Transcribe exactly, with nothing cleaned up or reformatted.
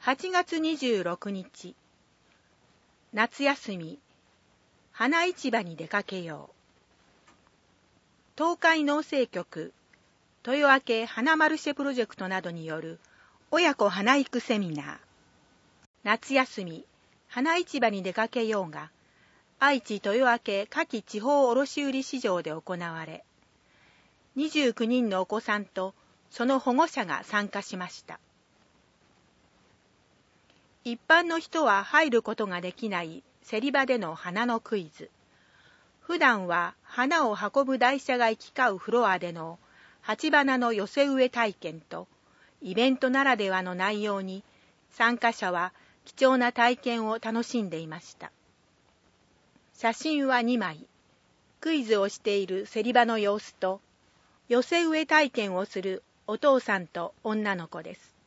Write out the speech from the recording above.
はちがつにじゅうろくにち、夏休み、花市場に出かけよう。東海農政局、豊明花マルシェプロジェクトなどによる親子花育セミナー。夏休み、花市場に出かけようが、愛知豊明夏季地方卸売市場で行われ、にじゅうきゅうにんのお子さんとその保護者が参加しました。一般の人は入ることができない競り場での花のクイズ。普段は花を運ぶ台車が行き交うフロアでの鉢花の寄せ植え体験と、イベントならではの内容に参加者は貴重な体験を楽しんでいました。写真はにまい。クイズをしている競り場の様子と、寄せ植え体験をするお父さんと女の子です。